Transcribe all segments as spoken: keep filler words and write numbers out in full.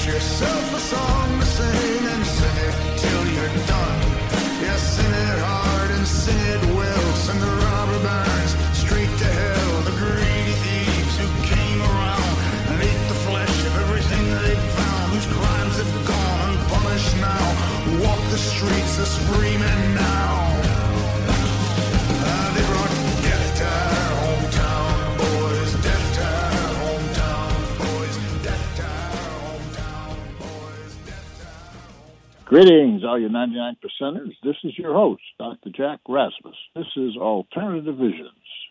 yourself a song to sing and sing it till you're done. Yeah, sing it hard and sing it well. Send the robber barons straight to hell. The greedy thieves who came around and ate the flesh of everything they found. Whose crimes have gone unpunished now. Who walk the streets a screaming now. Uh, they brought death to our hometown, boys. Death to our hometown, boys. Death to our hometown, boys. Death to our hometown. Greetings, all you ninety-nine percenters. This is your host, Doctor Jack Rasmus. This is Alternative Visions.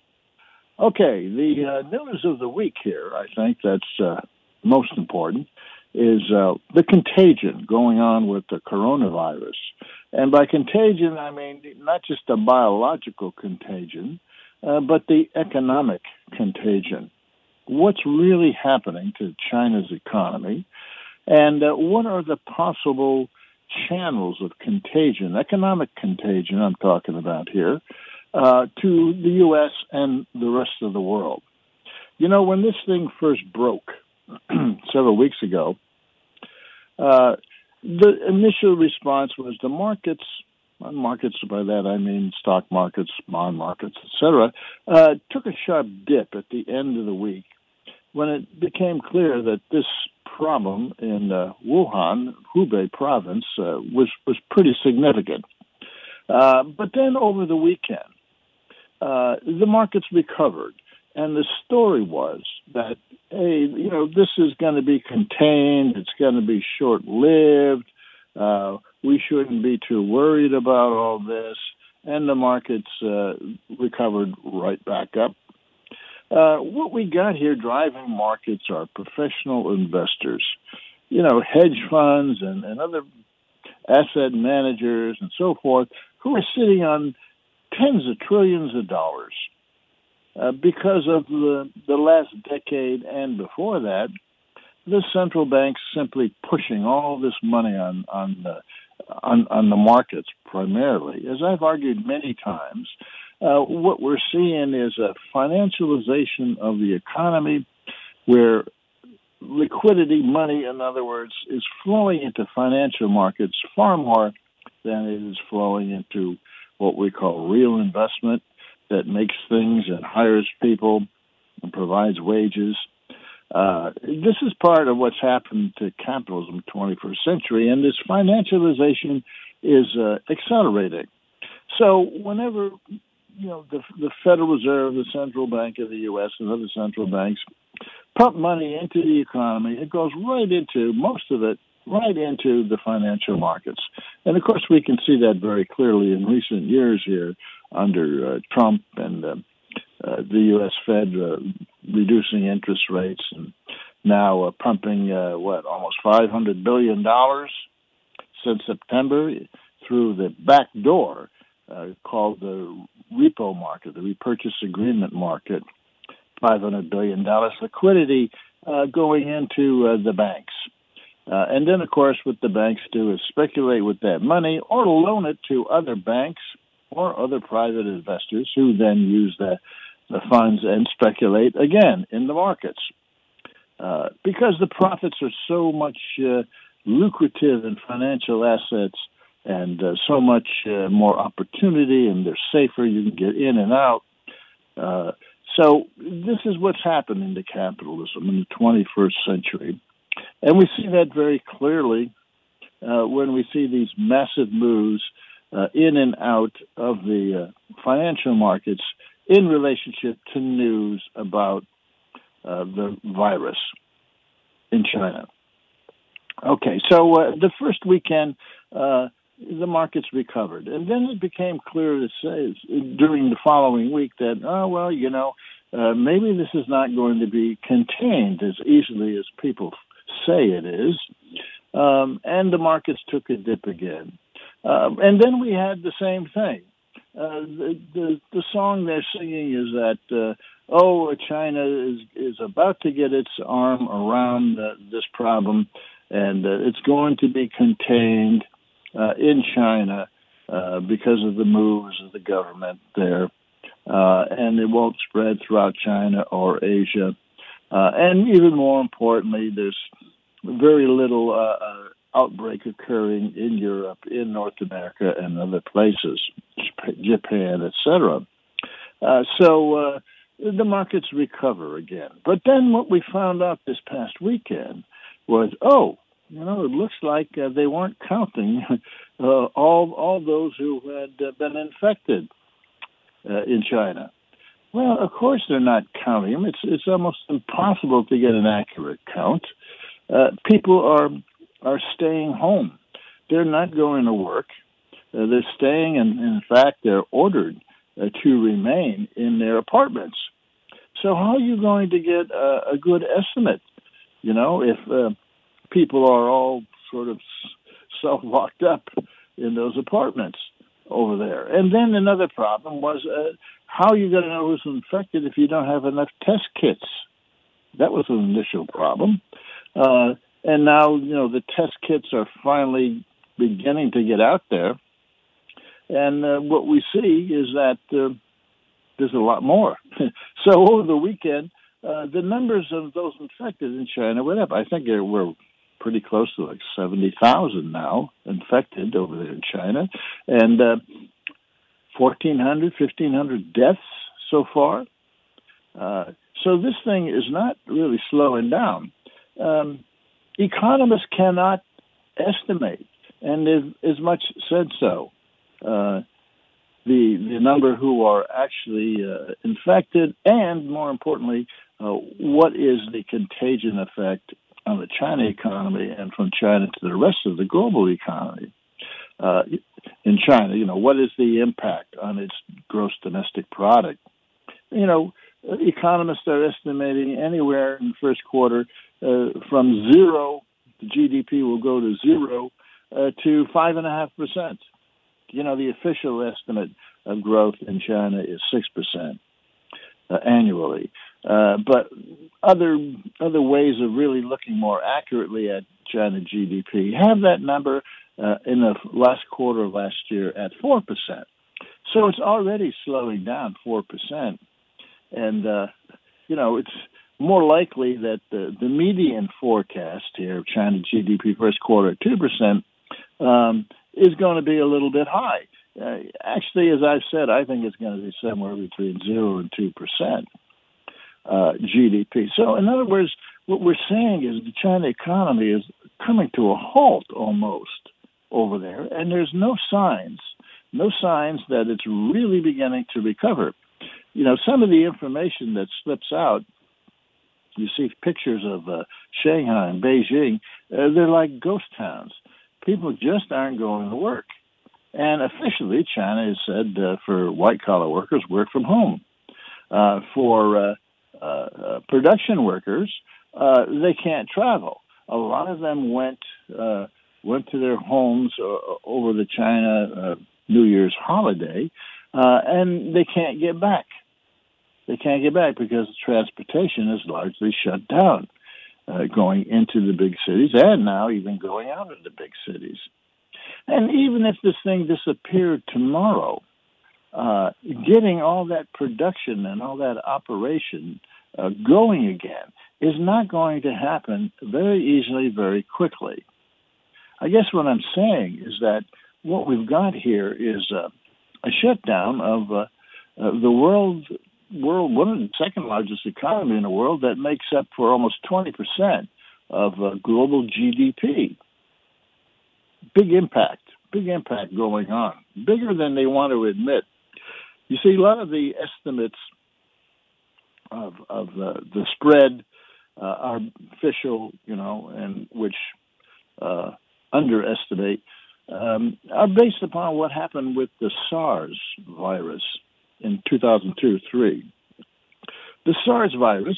Okay, the uh, news of the week here, I think that's uh, most important, is uh, the contagion going on with the coronavirus. And by contagion, I mean not just a biological contagion, uh, but the economic contagion. What's really happening to China's economy, and uh, what are the possible channels of contagion, economic contagion I'm talking about here, uh, to the U S and the rest of the world? You know, when this thing first broke several weeks ago, uh, the initial response was the markets, on markets, by that I mean stock markets, bond markets, et cetera, uh, took a sharp dip at the end of the week when it became clear that this problem in uh, Wuhan, Hubei province, uh, was, was pretty significant. Uh, but then over the weekend, uh, the markets recovered. And the story was that, hey, you know, this is going to be contained. It's going to be short-lived. Uh, we shouldn't be too worried about all this. And the markets uh, recovered right back up. Uh, what we got here driving markets are professional investors, you know, hedge funds and, and other asset managers and so forth, who are sitting on tens of trillions of dollars. Uh, because of the, the last decade and before that, the central banks simply pushing all this money on on the, on, on the markets primarily. As I've argued many times, uh, what we're seeing is a financialization of the economy where liquidity, money, in other words, is flowing into financial markets far more than it is flowing into what we call real investment that makes things and hires people and provides wages. Uh, this is part of what's happened to capitalism in the twenty-first century, and this financialization is uh, accelerating. So whenever, you know, the, the Federal Reserve, the Central Bank of the U S and other central banks pump money into the economy, it goes right into, most of it, right into the financial markets. And, of course, we can see that very clearly in recent years here under uh, Trump and uh, uh, the U S Fed uh, reducing interest rates and now uh, pumping, uh, what, almost five hundred billion dollars since September through the back door uh, called the repo market, the repurchase agreement market, five hundred billion dollars liquidity uh, going into uh, the banks. Uh, and then, of course, what the banks do is speculate with that money or loan it to other banks or other private investors who then use the, the funds and speculate again in the markets. Uh, because the profits are so much uh, lucrative in financial assets and uh, so much uh, more opportunity, and they're safer, you can get in and out. Uh, so this is what's happening to capitalism in the twenty-first century. And we see that very clearly uh, when we see these massive moves uh, in and out of the uh, financial markets in relationship to news about uh, the virus in China. Okay, so uh, the first weekend, uh, the markets recovered. And then it became clear to say during the following week that, oh, well, you know, uh, maybe this is not going to be contained as easily as people say it is, um, and the markets took a dip again. Uh, and then we had the same thing. Uh, the, the the song they're singing is that, uh, oh, China is, is about to get its arm around uh, this problem, and uh, it's going to be contained uh, in China uh, because of the moves of the government there, uh, and it won't spread throughout China or Asia. Uh, and even more importantly, there's very little uh, uh, outbreak occurring in Europe, in North America, and other places, Japan, et cetera. Uh, so uh, the markets recover again. But then what we found out this past weekend was, oh, you know, it looks like uh, they weren't counting uh, all all those who had uh, been infected uh, in China. Well, of course they're not counting them. It's it's almost impossible to get an accurate count. Uh, people are are staying home. They're not going to work. Uh, they're staying, and in fact, they're ordered uh, to remain in their apartments. So how are you going to get a, a good estimate? You know, if uh, people are all sort of self-locked up in those apartments over there. And then another problem was, uh, how are you going to know who's infected if you don't have enough test kits? That was an initial problem. Uh, and now, you know, the test kits are finally beginning to get out there. And uh, what we see is that uh, there's a lot more. So over the weekend, uh, the numbers of those infected in China went up. I think we're pretty close to like seventy thousand now infected over there in China. And uh, fourteen hundred, fifteen hundred deaths so far. Uh, so this thing is not really slowing down. Um, economists cannot estimate, and they've as much said so, uh, the the number who are actually uh, infected, and more importantly, uh, what is the contagion effect on the China economy and from China to the rest of the global economy. Uh, in China, you know, what is the impact on its gross domestic product? You know, economists are estimating anywhere in the first quarter uh, from zero, the G D P will go to zero uh, to five and a half percent. You know, the official estimate of growth in China is six percent uh, annually. Uh, but other other ways of really looking more accurately at China G D P have that number uh, in the last quarter of last year at four percent. So it's already slowing down four percent. And, uh, you know, it's more likely that the, the median forecast here of China G D P first quarter at two percent um, is going to be a little bit high. Uh, actually, as I've said, I think it's going to be somewhere between zero and two percent. Uh, G D P. So, in other words, what we're saying is the China economy is coming to a halt almost over there, and there's no signs, no signs that it's really beginning to recover. You know, some of the information that slips out, you see pictures of uh, Shanghai and Beijing, uh, they're like ghost towns. People just aren't going to work. And officially, China has said uh, for white-collar workers, work from home. Uh, for uh, Uh, uh, production workers, uh, they can't travel. A lot of them went uh, went to their homes uh, over the China uh, New Year's holiday, uh, and they can't get back. They can't get back because transportation is largely shut down, uh, going into the big cities and now even going out of the big cities. And even if this thing disappeared tomorrow, Uh, getting all that production and all that operation uh, going again is not going to happen very easily, very quickly. I guess what I'm saying is that what we've got here is uh, a shutdown of uh, uh, the world, world, one of the second largest economy in the world that makes up for almost twenty percent of uh, global G D P. Big impact, big impact going on, bigger than they want to admit. You see, a lot of the estimates of of uh, the spread uh, are official, you know, and which uh, underestimate, um, are based upon what happened with the SARS virus in two thousand two to three. The SARS virus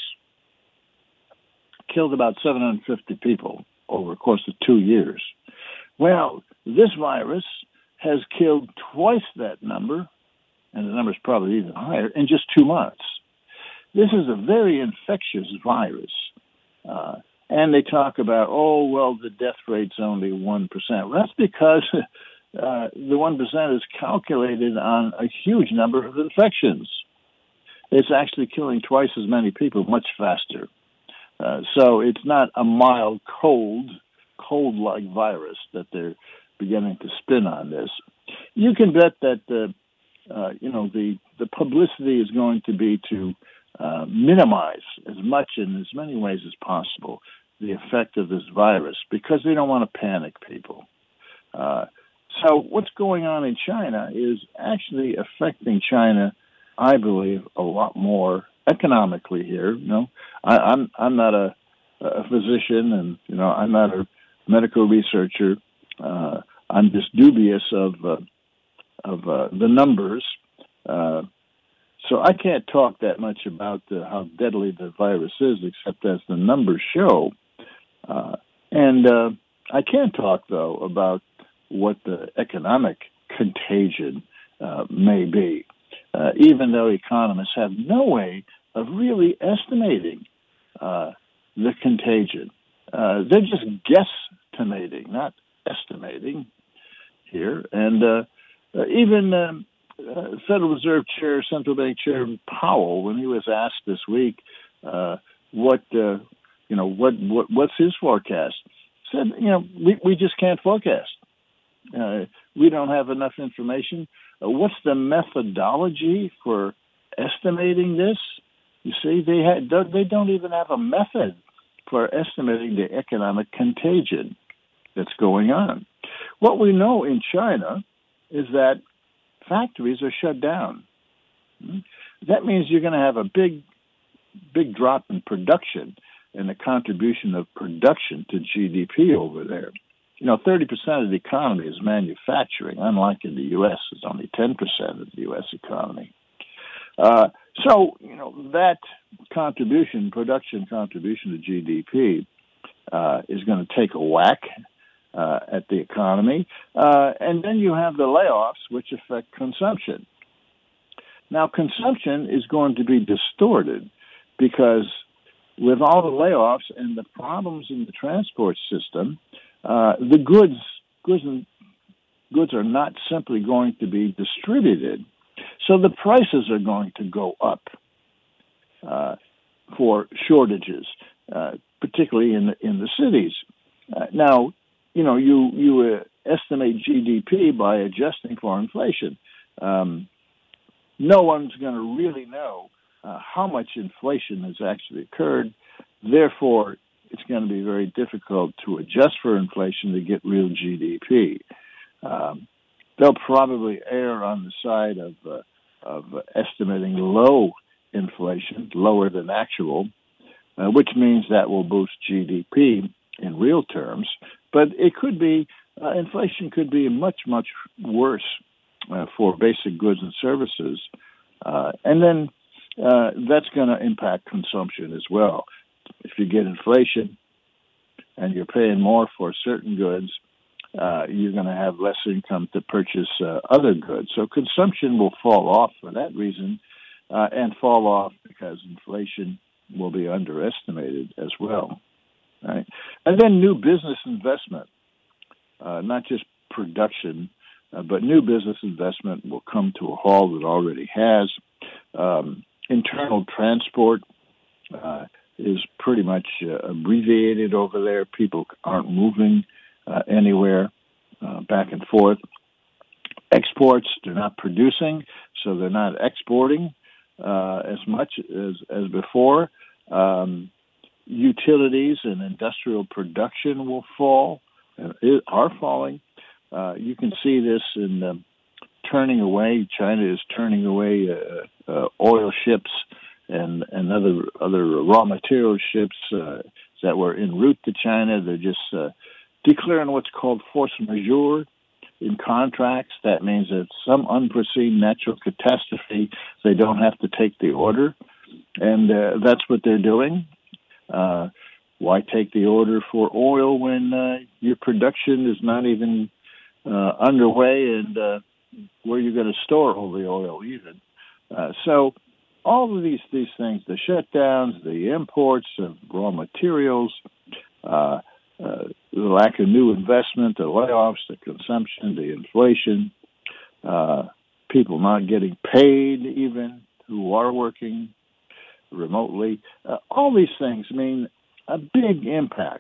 killed about seven hundred fifty people over the course of two years. Well, this virus has killed twice that number, and the number is probably even higher, in just two months. This is a very infectious virus. Uh, and they talk about, oh, well, the death rate's only one percent. Well, that's because uh, the one percent is calculated on a huge number of infections. It's actually killing twice as many people much faster. Uh, so it's not a mild cold cold-like virus that they're beginning to spin on this. You can bet that uh, uh, you know the the publicity is going to be to uh, minimize as much in as many ways as possible the effect of this virus because they don't want to panic people. Uh, so what's going on in China is actually affecting China, I believe, a lot more economically here. You know, I, I'm I'm not a, a physician, and you know, I'm not a medical researcher. Uh, I'm just dubious of uh, of uh, the numbers, uh, so I can't talk that much about uh, how deadly the virus is, except as the numbers show. Uh, and uh, I can talk though about what the economic contagion uh, may be, uh, even though economists have no way of really estimating uh, the contagion. Uh, they're just guesstimating, not estimating here. And uh, uh, even um, uh, Federal Reserve Chair, Central Bank Chair Powell, when he was asked this week uh, what, uh, you know, what, what what's his forecast, said, you know, we, we just can't forecast. Uh, we don't have enough information. Uh, what's the methodology for estimating this? You see, they ha- they don't even have a method for estimating the economic contagion that's going on. What we know in China is that factories are shut down. That means you're going to have a big, big drop in production and the contribution of production to G D P over there. You know, thirty percent of the economy is manufacturing, unlike in the U S, it's only ten percent of the U S economy. Uh, so, you know, that contribution, production contribution to G D P uh, is going to take a whack uh, at the economy. Uh, and then you have the layoffs, which affect consumption. Now, consumption is going to be distorted because with all the layoffs and the problems in the transport system, uh, the goods, goods, and, goods are not simply going to be distributed. So the prices are going to go up uh, for shortages, uh, particularly in the, in the cities. Uh, now, you know, you you uh, estimate G D P by adjusting for inflation. Um, no one's going to really know uh, how much inflation has actually occurred. Therefore, it's going to be very difficult to adjust for inflation to get real G D P. Um, they'll probably err on the side of uh, of estimating low inflation, lower than actual, uh, which means that will boost G D P in real terms. But it could be, uh, inflation could be much, much worse uh, for basic goods and services. Uh, and then uh, that's going to impact consumption as well. If you get inflation and you're paying more for certain goods, uh, you're going to have less income to purchase uh, other goods. So consumption will fall off for that reason uh, and fall off because inflation will be underestimated as well. Right? And then new business investment, uh, not just production, uh, but new business investment will come to a halt. It already has. Um, internal transport uh, is pretty much uh, abbreviated over there. People aren't moving uh, anywhere uh, back and forth. Exports, they're not producing, so they're not exporting uh, as much as, as before. Um, utilities and industrial production will fall, uh, are falling. Uh, you can see this in um, turning away. China is turning away uh, uh, oil ships and, and other other raw material ships uh, that were en route to China. They're just uh, declaring what's called force majeure in contracts. That means that some unforeseen natural catastrophe, they don't have to take the order. And uh, that's what they're doing. Uh, why take the order for oil when uh, your production is not even uh, underway, and uh, where you're going to store all the oil even? Uh, so all of these, these things, the shutdowns, the imports of raw materials, uh, uh, the lack of new investment, the layoffs, the consumption, the inflation, uh, people not getting paid even who are working remotely, uh, all these things mean a big impact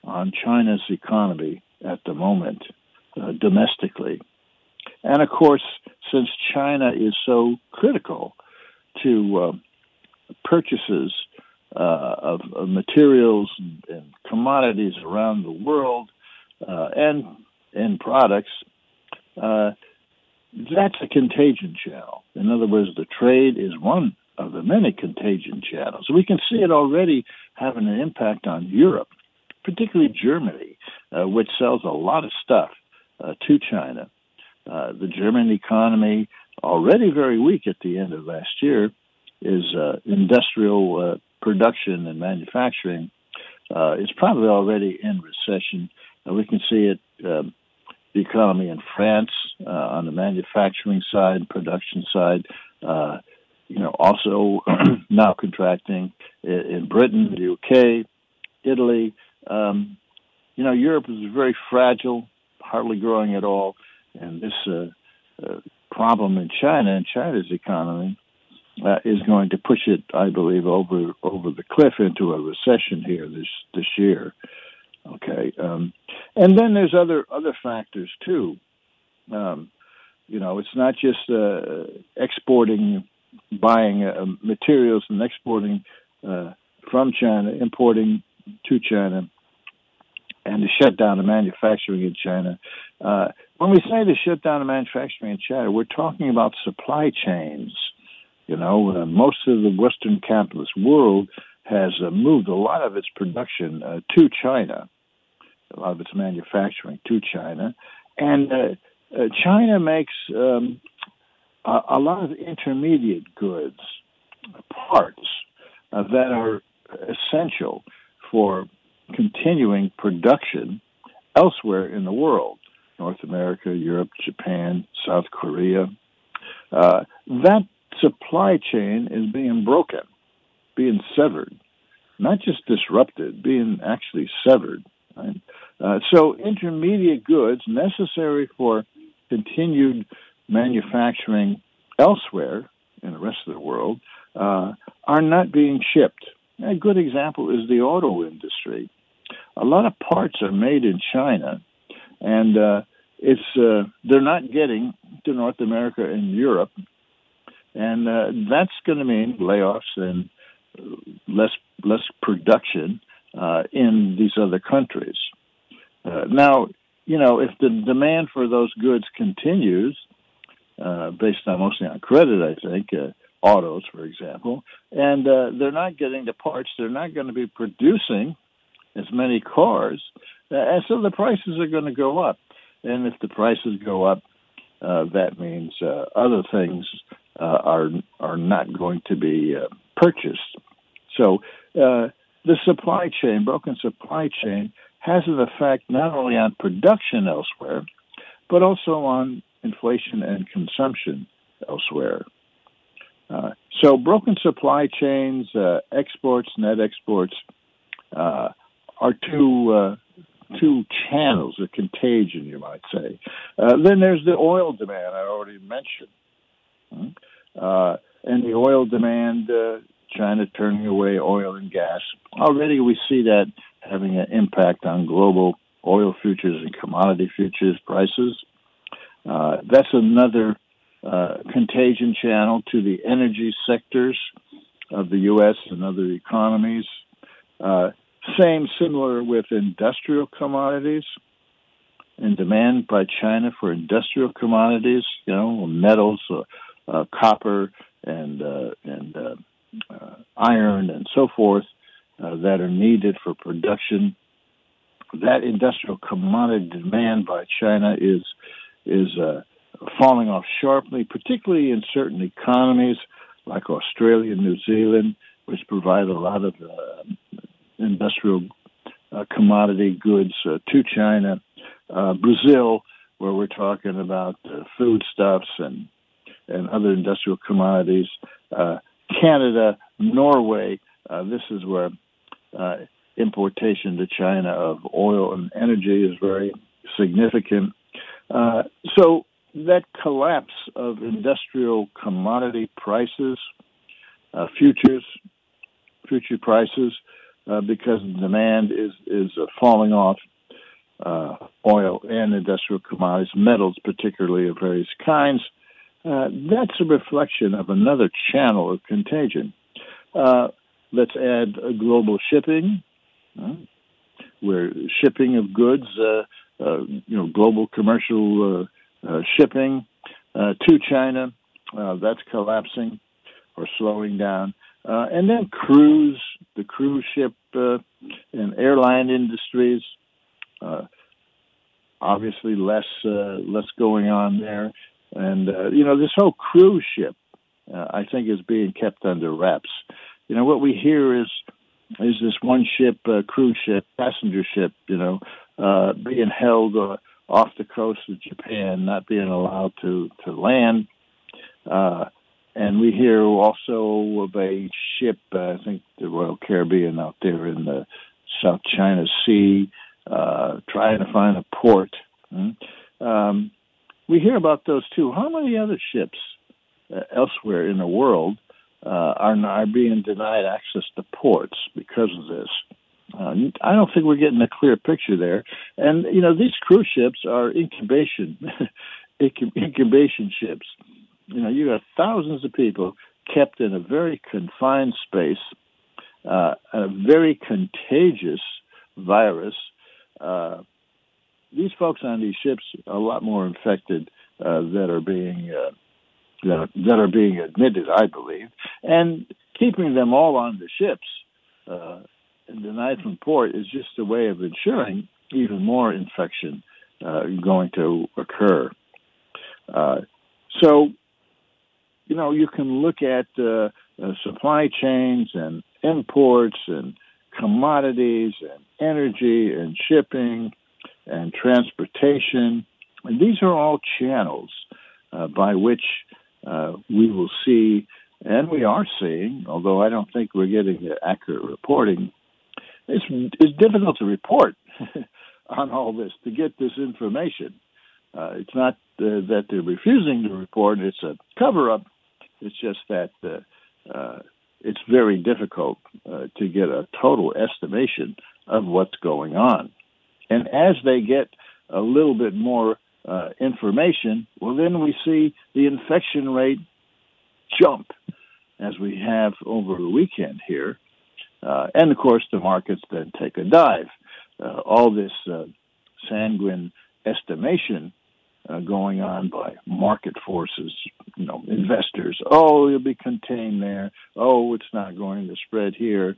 on China's economy at the moment, uh, domestically. And of course, since China is so critical to uh, purchases uh, of, of materials and commodities around the world uh, and and products, uh, that's a contagion channel. In other words, the trade is one of the many contagion channels. We can see it already having an impact on Europe, particularly Germany, uh, which sells a lot of stuff uh, to China. Uh, the German economy, already very weak at the end of last year, is uh, industrial uh, production and manufacturing uh, is probably already in recession. Uh, we can see it, uh, the economy in France uh, on the manufacturing side, production side, uh, you know, also now contracting in, in Britain, the U K, Italy. Um, you know, Europe is very fragile, hardly growing at all. And this uh, uh, problem in China and China's economy uh, is going to push it, I believe, over over the cliff into a recession here this this year. Okay, um, and then there's other other factors too. Um, you know, it's not just uh, exporting, buying uh, materials and exporting uh, from China, importing to China, and to shut down the manufacturing in China. Uh, when we say to shut down the manufacturing in China, we're talking about supply chains. You know, uh, most of the Western capitalist world has uh, moved a lot of its production uh, to China, a lot of its manufacturing to China. And uh, uh, China makes um, a, a lot of intermediate goods, parts uh, that are essential for continuing production elsewhere in the world, North America, Europe, Japan, South Korea. Uh, that supply chain is being broken, being severed, not just disrupted, being actually severed. Right? Uh, so intermediate goods necessary for continued manufacturing elsewhere in the rest of the world uh, are not being shipped. A good example is the auto industry. A lot of parts are made in China, and uh, it's uh, they're not getting to North America and Europe, and uh, that's going to mean layoffs and less less production uh, in these other countries. Uh, now, you know, if the demand for those goods continues, uh, based on mostly on credit, I think, uh, autos, for example, and uh, they're not getting the parts, they're not going to be producing as many cars, uh, and so the prices are going to go up. And if the prices go up, uh, that means uh, other things uh, are are not going to be uh, purchased. So uh, the supply chain, broken supply chain, has an effect not only on production elsewhere, but also on inflation and consumption elsewhere. Uh, so broken supply chains, uh, exports, net exports, uh, are two uh, two channels of contagion, you might say. Uh, then there's the oil demand I already mentioned. Uh, and the oil demand, uh, China turning away oil and gas. Already we see that having an impact on global oil futures and commodity futures prices. Uh, that's another uh, contagion channel to the energy sectors of the U S and other economies. Uh, Same, similar with industrial commodities and demand by China for industrial commodities, you know, metals, uh, uh, copper, and uh, and uh, uh, iron, and so forth, uh, that are needed for production. That industrial commodity demand by China is is uh, falling off sharply, particularly in certain economies like Australia and New Zealand, which provide a lot of uh, industrial uh, commodity goods uh, to China. Uh, Brazil, where we're talking about uh, foodstuffs and and other industrial commodities. Uh, Canada, Norway, uh, this is where uh, importation to China of oil and energy is very significant. Uh, so that collapse of industrial commodity prices, uh, futures, future prices, uh, because the demand is is uh, falling off uh, oil and industrial commodities, metals particularly of various kinds. Uh, that's a reflection of another channel of contagion. Uh, let's add uh, global shipping, uh, where shipping of goods, uh, uh, you know, global commercial uh, uh, shipping uh, to China, uh, that's collapsing or slowing down. Uh, and then cruise, the cruise ship uh, and airline industries, uh, obviously less uh, less going on there. And, uh, you know, this whole cruise ship, uh, I think, is being kept under wraps. You know, what we hear is is this one ship, uh, cruise ship, passenger ship, you know, uh, being held uh, off the coast of Japan, not being allowed to, to land. Uh, and we hear also of a ship, uh, I think the Royal Caribbean out there in the South China Sea, uh, trying to find a port. Mm-hmm. Um We hear about those too. How many other ships uh, elsewhere in the world uh, are, are being denied access to ports because of this? Uh, I don't think we're getting a clear picture there. And, you know, these cruise ships are incubation, incubation ships. You know, you have thousands of people kept in a very confined space, uh, a very contagious virus. Uh, These folks on these ships are a lot more infected uh, that are being uh, that, are, that are being admitted, I believe, and keeping them all on the ships uh, and denied from port is just a way of ensuring even more infection uh, going to occur. Uh, so, you know, you can look at uh, uh, supply chains and imports and commodities and energy and shipping and transportation. And these are all channels uh, by which uh, we will see, and we are seeing, although I don't think we're getting the accurate reporting, it's, it's difficult to report on all this, to get this information. Uh, it's not uh, that they're refusing to report, it's a cover-up. It's just that uh, uh, it's very difficult uh, to get a total estimation of what's going on. And as they get a little bit more uh, information, well, then we see the infection rate jump as we have over the weekend here. Uh, and, of course, the markets then take a dive. Uh, all this uh, sanguine estimation uh, going on by market forces, you know, investors. Oh, it'll be contained there. Oh, it's not going to spread here.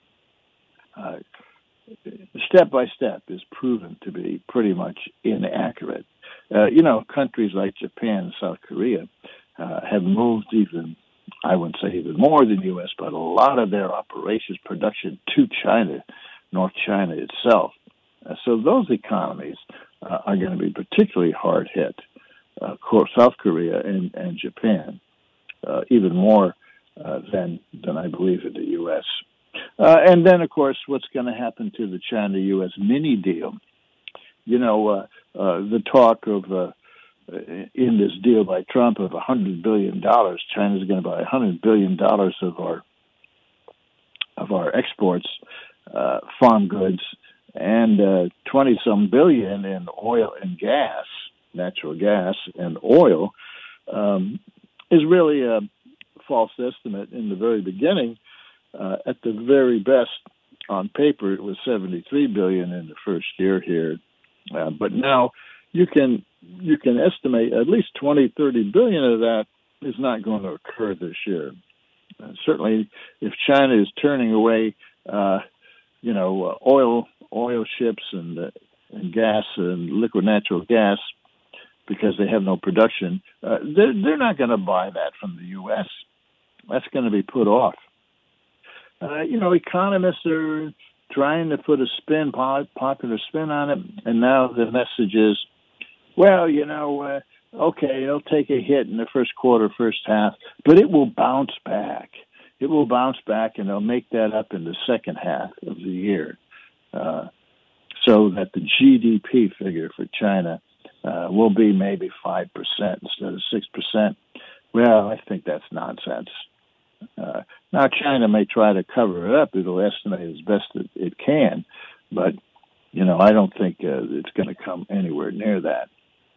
Uh, step by step is proven to be pretty much inaccurate. Uh, you know, countries like Japan and South Korea uh, have moved even, I wouldn't say even more than U S, but a lot of their operations, production to China, North China itself. Uh, so those economies uh, are going to be particularly hard hit. Uh, of course, South Korea and, and Japan, uh, even more uh, than than I believe in the U S. Uh, and then, of course, what's going to happen to the China-U S mini deal? You know, uh, uh, the talk of, uh, in this deal by Trump of one hundred billion dollars, China's going to buy one hundred billion dollars of our of our exports, uh, farm goods, and uh, twenty-some billion in oil and gas, natural gas and oil, um, is really a false estimate in the very beginning. Uh, at the very best, on paper, it was seventy-three billion dollars in the first year here. Uh, but now you can you can estimate at least twenty, thirty billion dollars of that is not going to occur this year. Uh, certainly, if China is turning away, uh, you know, uh, oil oil ships and uh, and gas and liquid natural gas because they have no production, uh, they're, they're not going to buy that from the U S. That's going to be put off. Uh, you know, economists are trying to put a spin, popular spin on it, and now the message is, well, you know, uh, okay, it'll take a hit in the first quarter, first half, but it will bounce back. It will bounce back, and they'll make that up in the second half of the year, uh, so that the G D P figure for China uh, will be maybe five percent instead of six percent. Well, I think that's nonsense. Uh, now, China may try to cover it up. It'll estimate as best it, it can, but, you know, I don't think uh, it's going to come anywhere near that.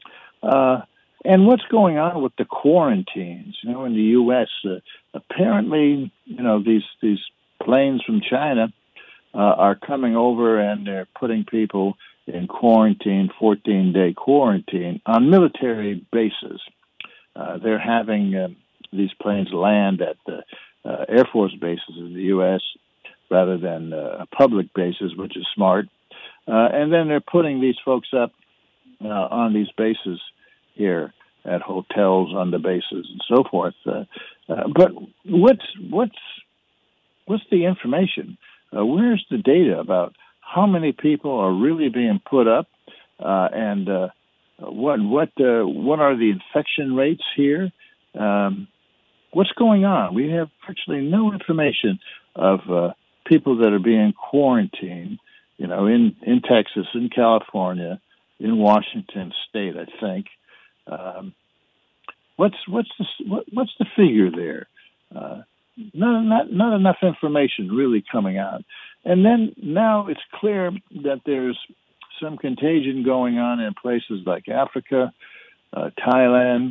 Uh, and what's going on with the quarantines? You know, in the U S, uh, apparently, you know, these, these planes from China uh, are coming over and they're putting people in quarantine, fourteen-day quarantine on military bases. Uh, they're having uh, these planes land at the uh, Air Force bases in the U S rather than uh, public bases, which is smart. Uh, and then they're putting these folks up uh, on these bases here at hotels on the bases and so forth. Uh, uh, but what's what's what's the information? Uh, where's the data about how many people are really being put up, uh, and uh, what what uh, what are the infection rates here? Um, what's going on? We have virtually no information of uh, people that are being quarantined. You know, in, in Texas, in California, in Washington State, I think. Um, what's what's the what, what's the figure there? Uh, not not not enough information really coming out. And then now it's clear that there's some contagion going on in places like Africa, uh, Thailand,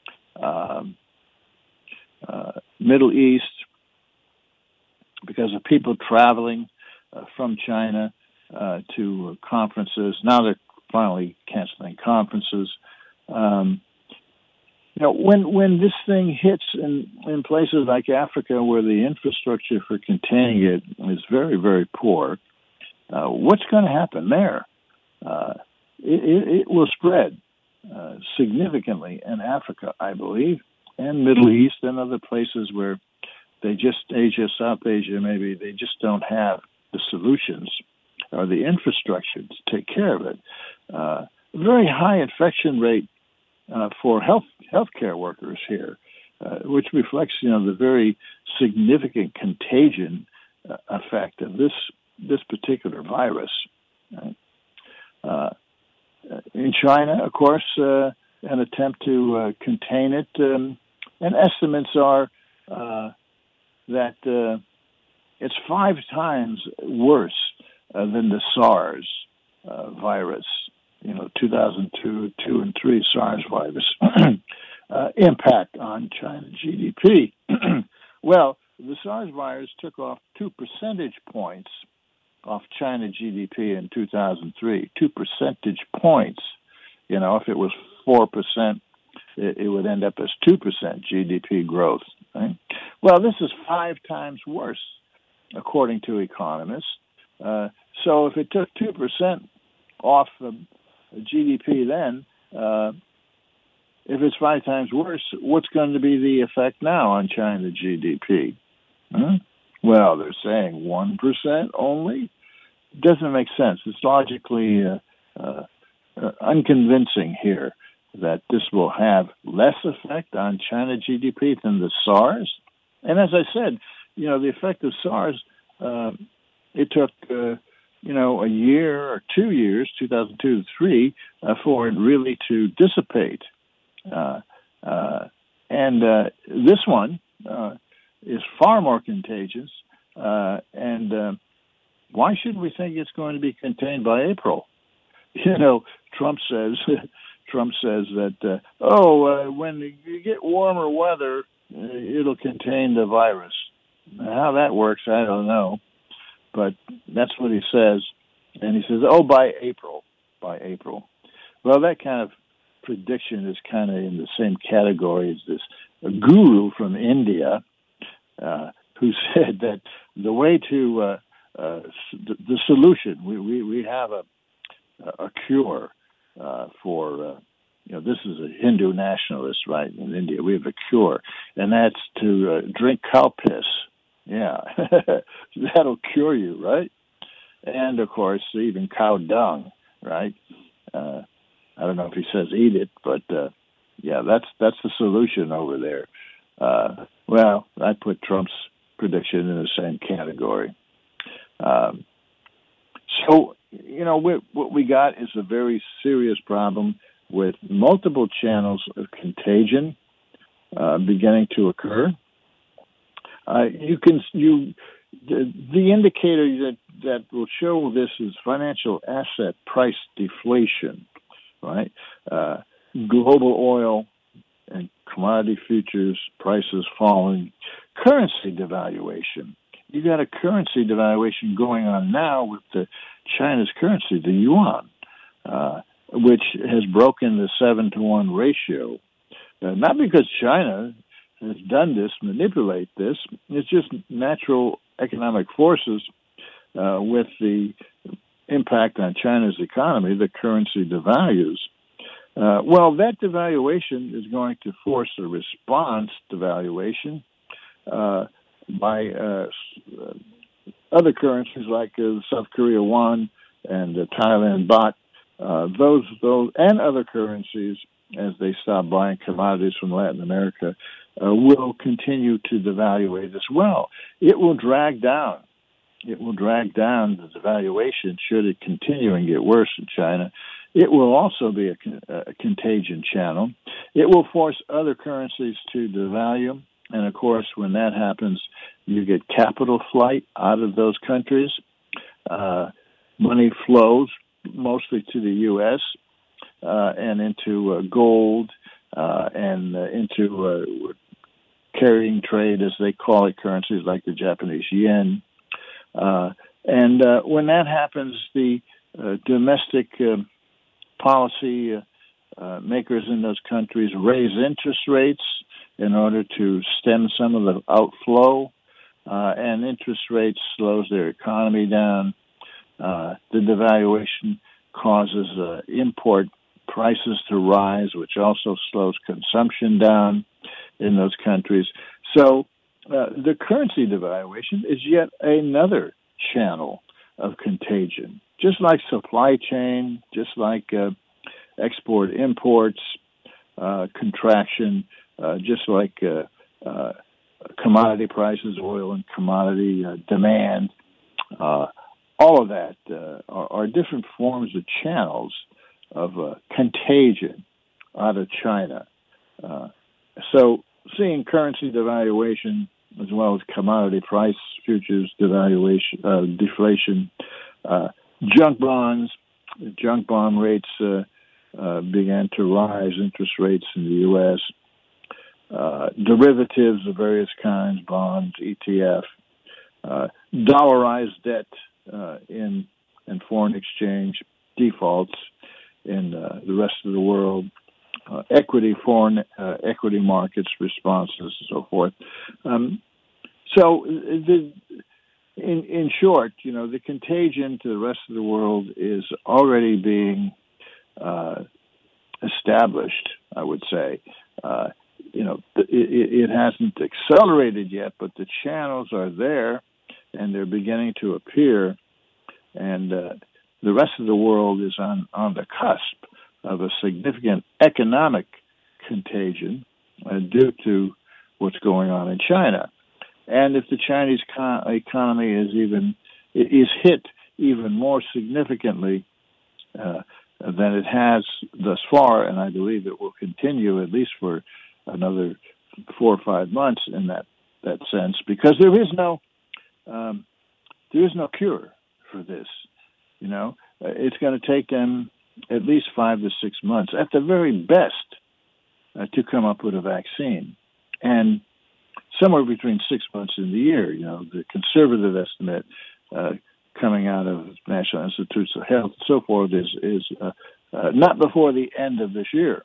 um, uh, Middle East, because of people traveling uh, from China uh, to conferences. Now they're finally canceling conferences. Um, you know, when when this thing hits in, in places like Africa where the infrastructure for containing it is very, very poor, uh, what's going to happen there? Uh, it, it, it will spread uh, significantly in Africa, I believe, and Middle East and other places where they just, Asia, South Asia, maybe they just don't have the solutions or the infrastructure to take care of it. Uh, very high infection rate uh, for health healthcare workers here, uh, which reflects, you know, the very significant contagion uh, effect of this this particular virus. Right? Uh, in China, of course, uh, an attempt to uh, contain it, um, and estimates are uh, that uh, it's five times worse uh, than the SARS uh, virus. You know, two thousand two, two and three SARS virus uh, impact on China G D P. Well, the SARS virus took off two percentage points off China G D P in two thousand three. Two percentage points. You know, if it was four percent, it, it would end up as two percent G D P growth. Right? Well, this is five times worse, according to economists. Uh, so if it took two percent off of G D P then, uh, if it's five times worse, what's going to be the effect now on China G D P? Huh? Well, they're saying one percent only? Doesn't make sense. It's logically uh, uh, uh, unconvincing here that this will have less effect on China G D P than the SARS. And as I said, you know, the effect of SARS, uh, it took... Uh, you know, a year or two years, two thousand two to three, uh, for it really to dissipate. Uh, uh, and uh, this one uh, is far more contagious. Uh, and uh, why should we think it's going to be contained by April? You know, Trump says, Trump says that, uh, oh, uh, when you get warmer weather, uh, it'll contain the virus. How that works, I don't know. But that's what he says. And he says, oh, by April, by April. Well, that kind of prediction is kind of in the same category as this guru from India uh, who said that the way to, uh, uh, the, the solution, we, we, we have a, a cure uh, for, uh, you know, this is a Hindu nationalist, right, in India. We have a cure, and that's to uh, drink cow piss. Yeah, that'll cure you, right? And, of course, even cow dung, right? Uh, I don't know if he says eat it, but, uh, yeah, that's that's the solution over there. Uh, well, I put Trump's prediction in the same category. Um, so, you know, we, what we got is a very serious problem with multiple channels of contagion uh, beginning to occur. Uh, you can you the, the indicator that that will show this is financial asset price deflation, right? Uh, global oil and commodity futures prices falling, currency devaluation. You got a currency devaluation going on now with the China's currency, the yuan, uh, which has broken the seven to one ratio. Uh, not because China has done this, manipulate this. It's just natural economic forces uh, with the impact on China's economy. The currency devalues. Uh, well, that devaluation is going to force a response devaluation uh, by uh, other currencies like uh, South Korea won and uh, Thailand baht. Uh, those, those, and other currencies, as they stop buying commodities from Latin America, uh, will continue to devaluate as well. It will drag down. It will drag down the devaluation should it continue and get worse in China. It will also be a, a contagion channel. It will force other currencies to devalue. And, of course, when that happens, you get capital flight out of those countries. Uh, money flows mostly to the U S uh, and into uh, gold uh, and uh, into uh, carrying trade, as they call it, currencies like the Japanese yen. Uh, and uh, when that happens, the uh, domestic uh, policy uh, uh, makers in those countries raise interest rates in order to stem some of the outflow, uh, and interest rates slows their economy down. Uh, the devaluation causes uh, import prices to rise, which also slows consumption down in those countries. So uh, the currency devaluation is yet another channel of contagion, just like supply chain, just like uh, export imports, uh, contraction, uh, just like uh, uh, commodity prices, oil and commodity uh, demand. Uh, all of that uh, are, are different forms of channels of uh, contagion out of China. Uh, so seeing currency devaluation as well as commodity price futures devaluation, uh, deflation, uh, junk bonds, junk bond rates uh, uh, began to rise, interest rates in the U S, uh, derivatives of various kinds, bonds, E T F, uh, dollarized debt uh, in, in foreign exchange defaults in uh, the rest of the world, uh, equity, foreign uh, equity markets responses, and so forth. Um, so, the, in in short, you know, the contagion to the rest of the world is already being uh, established, I would say. Uh, you know, it, it hasn't accelerated yet, but the channels are there, and they're beginning to appear, and uh, the rest of the world is on, on the cusp of a significant economic contagion uh, due to what's going on in China. And if the Chinese con- economy is even is hit even more significantly uh, than it has thus far, and I believe it will continue at least for another four or five months in that, that sense, because there is no um, there is no cure for this. You know, uh, it's going to take them at least five to six months, at the very best, uh, to come up with a vaccine, and somewhere between six months and a year. You know, the conservative estimate uh, coming out of National Institutes of Health and so forth is is uh, uh, not before the end of this year,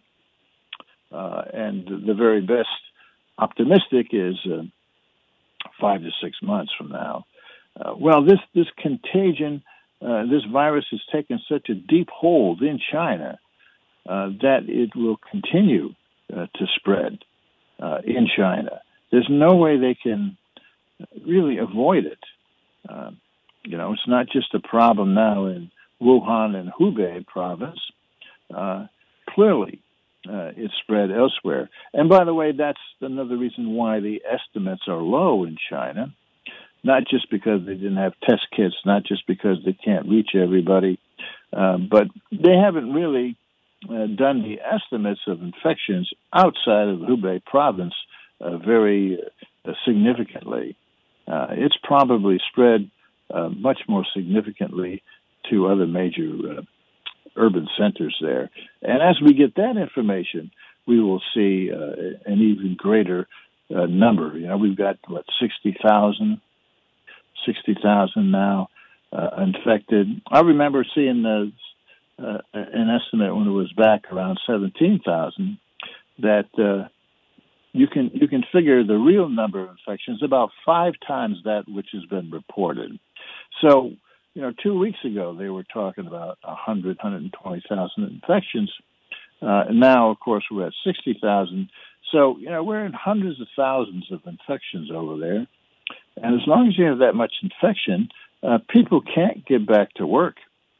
uh, and the very best optimistic is uh, five to six months from now. Uh, well, this this contagion. Uh, this virus has taken such a deep hold in China uh, that it will continue uh, to spread uh, in China. There's no way they can really avoid it. Uh, you know, it's not just a problem now in Wuhan and Hubei province. Uh, clearly, uh, it's spread elsewhere. And by the way, that's another reason why the estimates are low in China. Not just because they didn't have test kits, not just because they can't reach everybody, uh, but they haven't really uh, done the estimates of infections outside of Hubei province uh, very uh, significantly. Uh, it's probably spread uh, much more significantly to other major uh, urban centers there. And as we get that information, we will see uh, an even greater uh, number. You know, we've got, what, sixty thousand, sixty thousand now uh, infected. I remember seeing the, uh, an estimate when it was back around seventeen thousand that uh, you can you can figure the real number of infections about five times that which has been reported. So, you know, two weeks ago they were talking about one hundred, one hundred twenty thousand infections. Uh, now, of course, we're at sixty thousand. So, you know, we're in hundreds of thousands of infections over there. And as long as you have that much infection, uh, people can't get back to work.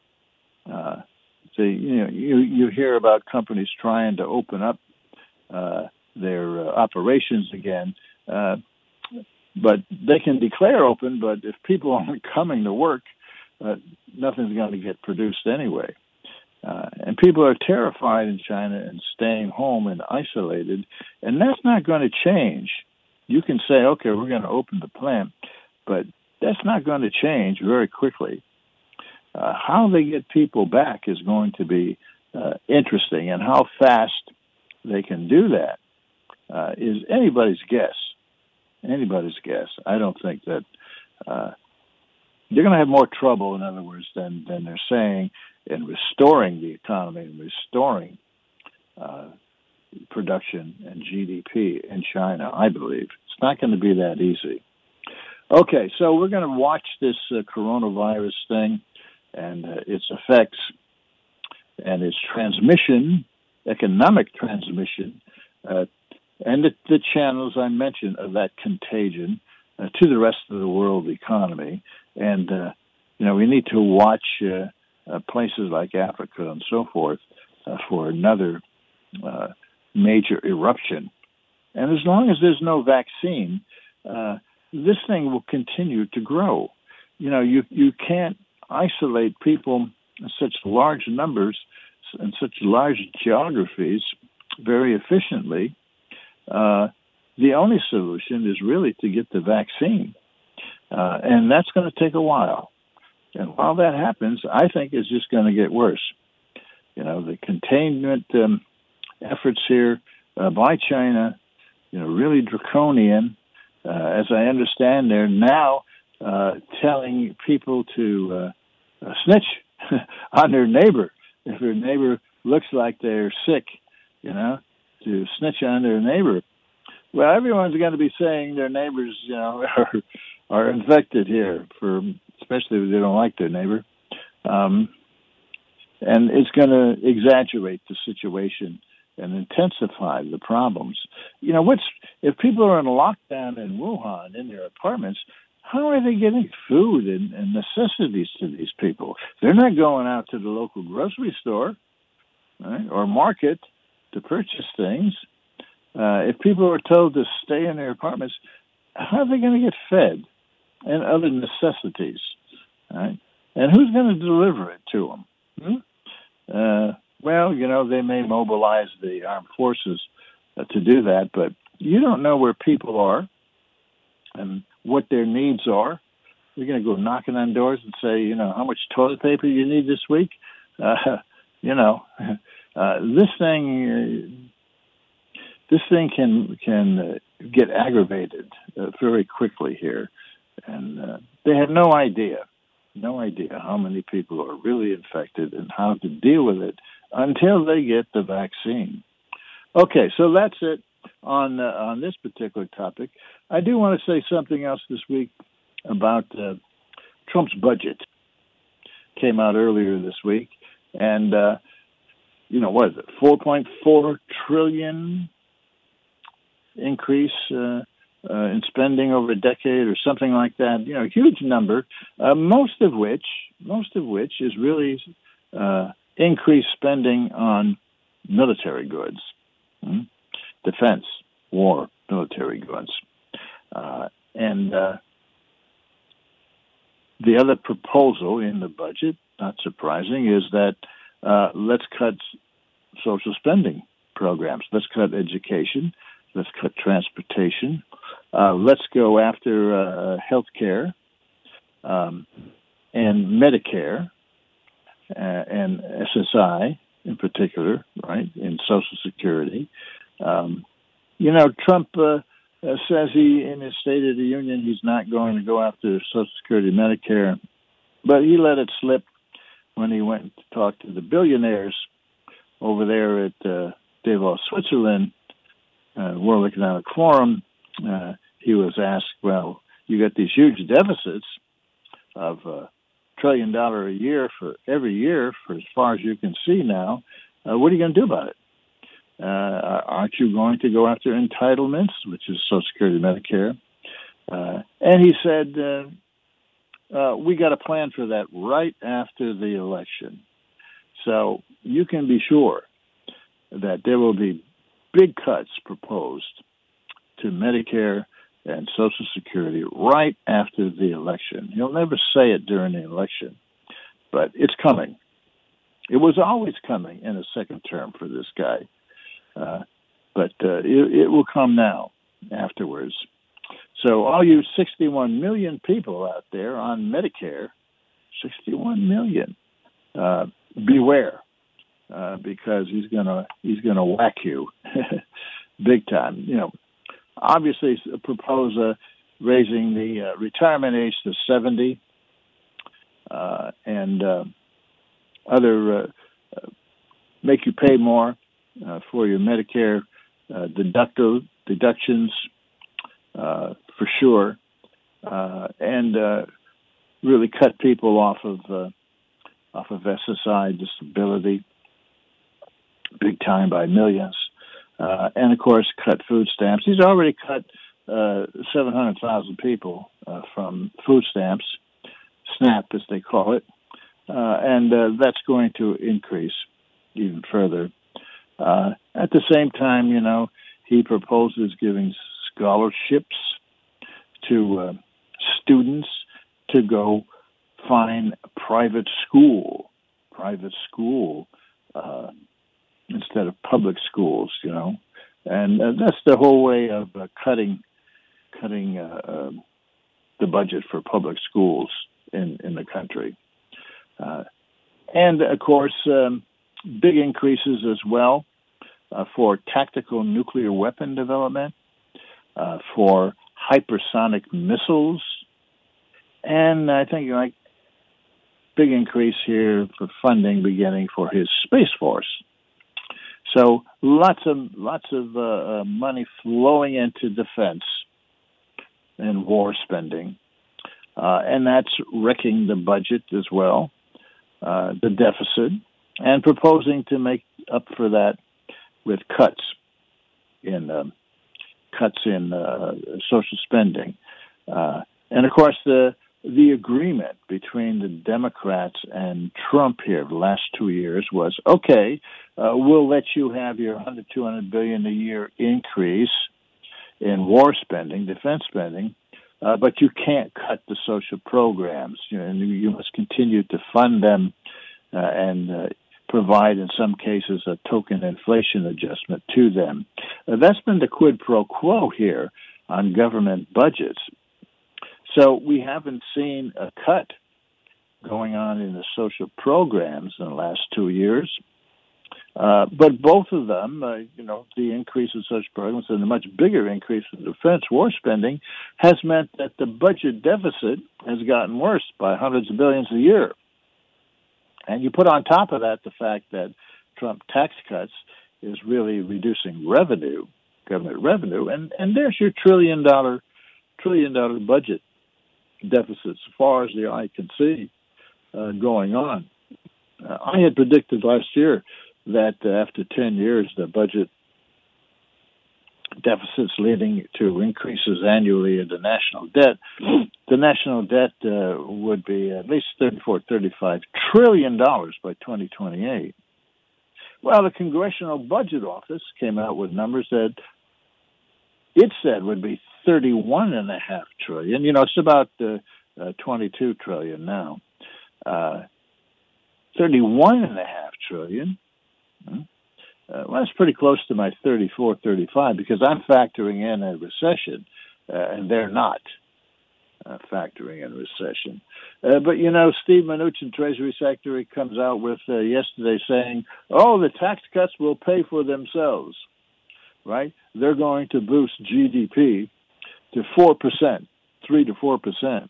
Uh, so, you know, you, you hear about companies trying to open up uh, their uh, operations again, uh, but they can declare open, but if people aren't coming to work, uh, nothing's going to get produced anyway. Uh, and people are terrified in China and staying home and isolated, and that's not going to change. You can say, okay, we're going to open the plant, but that's not going to change very quickly. Uh, how they get people back is going to be uh, interesting, and how fast they can do that uh, is anybody's guess. Anybody's guess. I don't think that uh, they're going to have more trouble, in other words, than, than they're saying in restoring the economy and restoring uh, production and G D P in China, I believe. It's not going to be that easy. Okay, so we're going to watch this uh, coronavirus thing and uh, its effects and its transmission, economic transmission, uh, and the, the channels I mentioned of that contagion uh, to the rest of the world economy. And, uh, you know, we need to watch uh, uh, places like Africa and so forth uh, for another uh, major eruption. And as long as there's no vaccine, uh, this thing will continue to grow. You know, you, you can't isolate people in such large numbers and such large geographies very efficiently. Uh, the only solution is really to get the vaccine. Uh, and that's going to take a while. And while that happens, I think it's just going to get worse. You know, the containment um, efforts here uh, by China, you know, really draconian. Uh, as I understand, they're now uh, telling people to uh, uh, snitch on their neighbor. If their neighbor looks like they're sick, you know, to snitch on their neighbor. Well, everyone's going to be saying their neighbors, you know, are, are infected here, for especially if they don't like their neighbor. Um, and it's going to exaggerate the situation and intensify the problems. You know, what's if people are in lockdown in Wuhan in their apartments, how are they getting food and, and necessities to these people? They're not going out to the local grocery store, right, or market to purchase things. Uh, if people are told to stay in their apartments, how are they going to get fed and other necessities? Right? And who's going to deliver it to them? Hmm? Uh, well, you know, they may mobilize the armed forces uh, to do that, but you don't know where people are and what their needs are. You're going to go knocking on doors and say, you know, how much toilet paper you need this week? Uh, you know, uh, this thing... Uh, This thing can can uh, get aggravated uh, very quickly here, and uh, they have no idea, no idea how many people are really infected and how to deal with it until they get the vaccine. Okay, so that's it on uh, on this particular topic. I do want to say something else this week about uh, Trump's budget. Came out earlier this week, and uh, you know, what is it, four point four trillion dollars increase uh, uh, in spending over a decade or something like that. You know, huge number, uh, most of which, most of which is really uh, increased spending on military goods, hmm? defense, war, military goods. Uh, and uh, the other proposal in the budget, not surprising, is that uh, let's cut social spending programs. Let's cut education. Let's cut transportation. Uh, let's go after uh, health care um, and Medicare uh, and S S I in particular, right, and Social Security. Um, you know, Trump uh, uh, says he, in his State of the Union, he's not going to go after Social Security, Medicare, but he let it slip when he went to talk to the billionaires over there at uh, Davos, Switzerland, uh, World Economic Forum. Uh, he was asked, well, you got these huge deficits of a trillion dollar a year for every year for as far as you can see now. Uh, what are you going to do about it? Uh, aren't you going to go after entitlements, which is Social Security, Medicare? Uh, and he said, uh, uh, we got a plan for that right after the election. So you can be sure that there will be big cuts proposed to Medicare and Social Security right after the election. He'll never say it during the election, but it's coming. It was always coming in a second term for this guy. Uh, but uh, it, it will come now afterwards. So all you sixty-one million people out there on Medicare, sixty-one million, uh, beware, uh, because he's gonna he's gonna whack you big time. You know, obviously propose uh, raising the uh, retirement age to seventy, uh, and uh, other uh, uh, make you pay more uh, for your Medicare uh, deducto deductions uh, for sure, uh, and uh, really cut people off of uh, off of S S I disability big time by millions, uh, and of course cut food stamps. He's already cut uh, seven hundred thousand people uh, from food stamps, SNAP as they call it, uh, and uh, that's going to increase even further. Uh, at the same time, you know, he proposes giving scholarships to uh, students to go find private school, private school uh, instead of public schools, you know, and uh, that's the whole way of uh, cutting cutting uh, uh, the budget for public schools in, in the country. Uh, and, of course, um, big increases as well uh, for tactical nuclear weapon development, uh, for hypersonic missiles, and I think like big increase here for funding beginning for his Space Force. So lots of lots of uh, uh, money flowing into defense and war spending, uh, and that's wrecking the budget as well, uh, the deficit, and proposing to make up for that with cuts in um, cuts in uh, social spending, uh, and of course the the agreement between the Democrats and Trump here the last two years was, okay, uh, we'll let you have your one hundred, two hundred billion a year increase in war spending, defense spending, uh, but you can't cut the social programs. You know, and you must continue to fund them uh, and uh, provide, in some cases, a token inflation adjustment to them. Uh, that's been the quid pro quo here on government budgets. So we haven't seen a cut going on in the social programs in the last two years. Uh, but both of them, uh, you know, the increase in social programs and the much bigger increase in defense war spending has meant that the budget deficit has gotten worse by hundreds of billions a year. And you put on top of that the fact that Trump tax cuts is really reducing revenue, government revenue, and, and there's your trillion dollar, trillion dollar budget deficit as far as the eye can see uh, going on. Uh, I had predicted last year that uh, after ten years, the budget deficits leading to increases annually in the national debt, the national debt uh, would be at least thirty-four, thirty-five trillion dollars by twenty twenty-eight. Well, the Congressional Budget Office came out with numbers that it said would be thirty-one and a half trillion. You know, it's about uh, uh, twenty-two trillion now. Uh, thirty-one and a half trillion. Uh, well, that's pretty close to my thirty-four, thirty-five because I'm factoring in a recession uh, and they're not uh, factoring in recession. Uh, but, you know, Steve Mnuchin, Treasury Secretary, comes out with uh, yesterday saying, oh, the tax cuts will pay for themselves, right? They're going to boost G D P to four percent, three to four percent.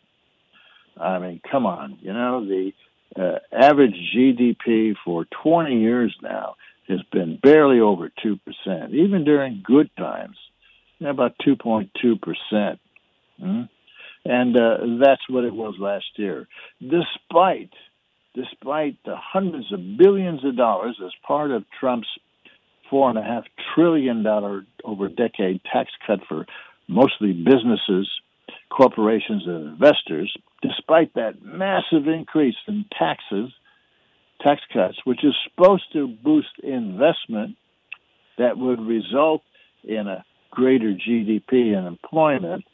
I mean, come on. You know, the uh, average G D P for twenty years now has been barely over two percent, even during good times, you know, about two point two percent. Hmm? And uh, that's what it was last year. Despite, despite the hundreds of billions of dollars as part of Trump's four and a half trillion dollar over decade tax cut for mostly businesses, corporations, and investors, despite that massive increase in taxes, tax cuts, which is supposed to boost investment that would result in a greater G D P and employment,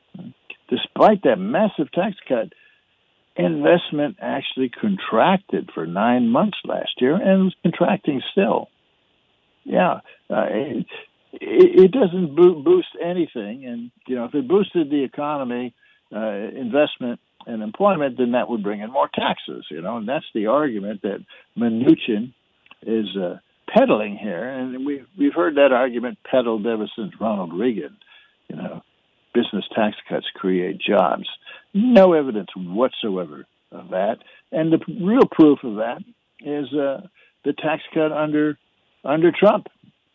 despite that massive tax cut, investment actually contracted for nine months last year and was contracting still. Yeah, uh, it, it doesn't bo- boost anything. And, you know, if it boosted the economy, uh, investment, and employment, then that would bring in more taxes, you know, and that's the argument that Mnuchin is uh, peddling here. And we've, we've heard that argument peddled ever since Ronald Reagan, you know, business tax cuts create jobs. No evidence whatsoever of that. And the real proof of that is uh, the tax cut under under Trump,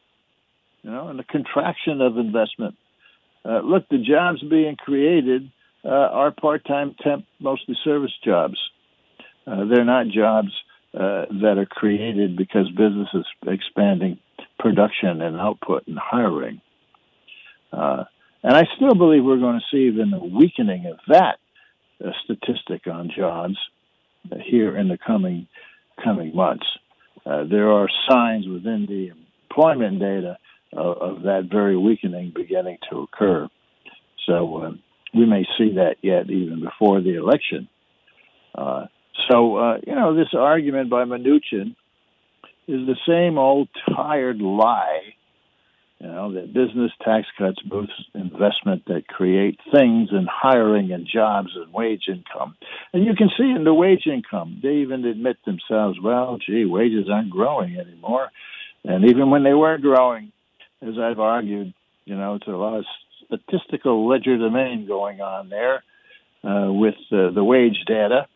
you know, and the contraction of investment. Uh, look, the jobs being created uh, are part-time, temp, mostly service jobs. Uh, they're not jobs uh, that are created because business is expanding production and output and hiring. Uh, and I still believe we're going to see even a weakening of that uh, statistic on jobs uh, here in the coming coming months. Uh, there are signs within the employment data of, of that very weakening beginning to occur. So uh, we may see that yet even before the election. Uh, so, uh, you know, this argument by Mnuchin is the same old tired lie, you know, that business tax cuts boost investment that create things and hiring and jobs and wage income. And you can see in the wage income, they even admit themselves, well, gee, wages aren't growing anymore. And even when they were growing, as I've argued, you know, it's a lot of statistical legerdemain going on there uh, with uh, the wage data,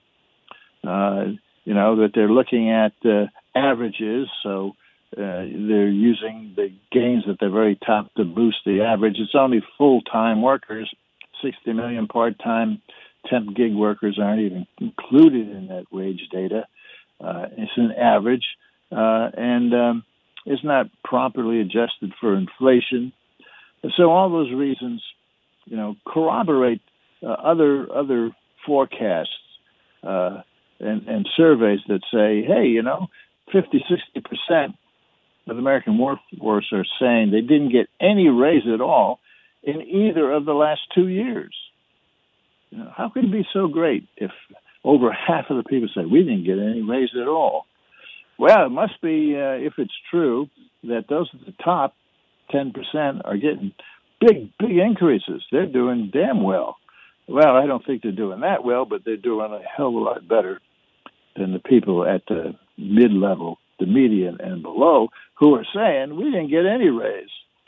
uh, you know, that they're looking at uh, averages, so Uh, they're using the gains at the very top to boost the average. It's only full-time workers. sixty million part-time temp gig workers aren't even included in that wage data. Uh, it's an average, uh, and um, it's not properly adjusted for inflation. And so all those reasons, you know, corroborate uh, other other forecasts uh, and, and surveys that say, hey, you know, fifty, sixty percent of the American workforce are saying they didn't get any raise at all in either of the last two years. You know, how could it be so great if over half of the people say we didn't get any raise at all? Well, it must be, uh, if it's true, that those at the top, ten percent, are getting big, big increases. They're doing damn well. Well, I don't think they're doing that well, but they're doing a hell of a lot better than the people at the mid-level, the median and below, who are saying we didn't get any raise.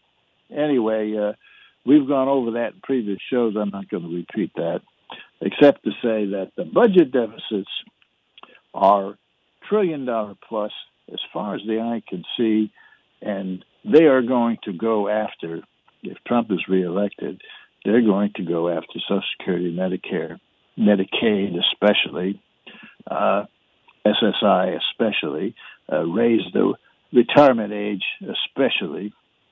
Anyway, uh, we've gone over that in previous shows. I'm not going to repeat that, except to say that the budget deficits are trillion dollar plus as far as the eye can see, and they are going to go after, if Trump is reelected, they're going to go after Social Security, Medicare, Medicaid especially, uh, S S I especially, uh, raise the retirement age especially,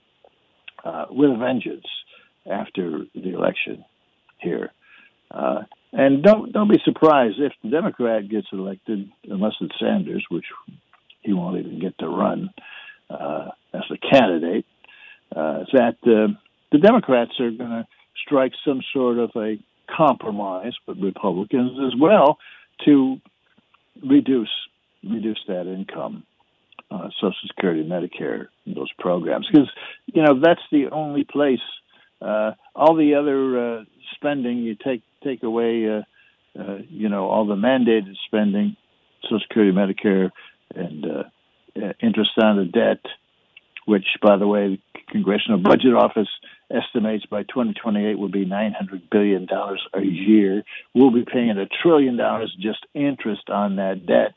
uh, with a vengeance after the election here. Uh, and don't don't be surprised if the Democrat gets elected, unless it's Sanders, which he won't even get to run uh, as a candidate, uh, that uh, the Democrats are going to strike some sort of a compromise with Republicans as well to reduce reduce that income, uh, Social Security, Medicare, those programs, because you know that's the only place Uh, all the other uh, spending, you take take away, uh, uh, you know, all the mandated spending, Social Security, Medicare, and uh, uh, interest on the debt, which, by the way, the Congressional Budget Office estimates by twenty twenty-eight will be nine hundred billion dollars a year. We'll be paying a trillion dollars just interest on that debt,